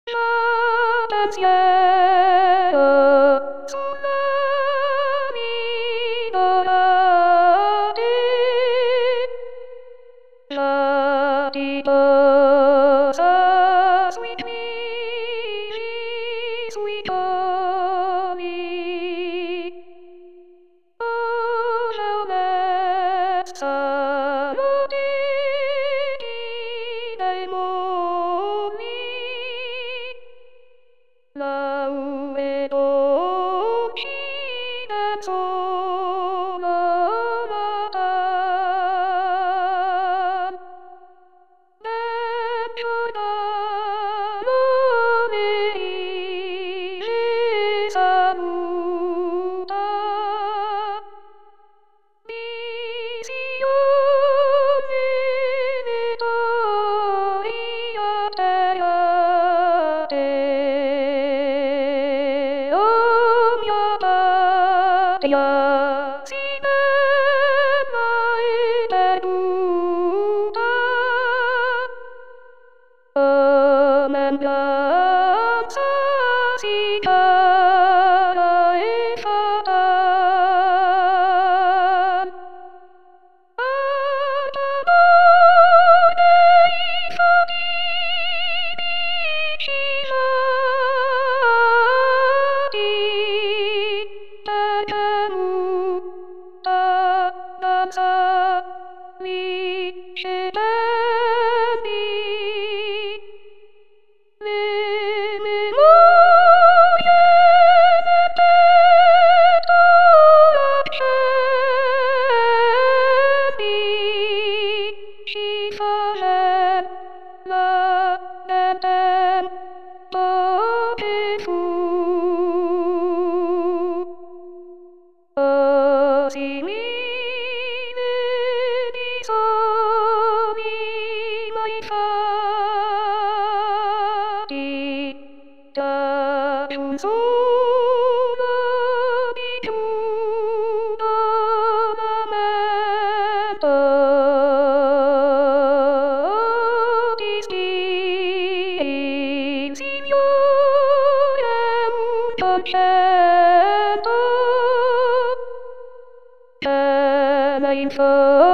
Yo pensiero sulla vita di la tifosa sui figli, sui coni. Oh, l'omessa dei mondi, la vedo uscire solo la dentro l'alone li saluta. Visione vittoria te, oh mia patria, si ben mai perduta. Menganza si cara e fatal, ad amore i fatidici lati, detenuta danza miscelati. Le memorie perpetuo accenti, ci farella nel tempo che fu. Così mi vedi soli mai fatti, da un solo di tutto lamento. Ti stii, Signore, un concetto, che me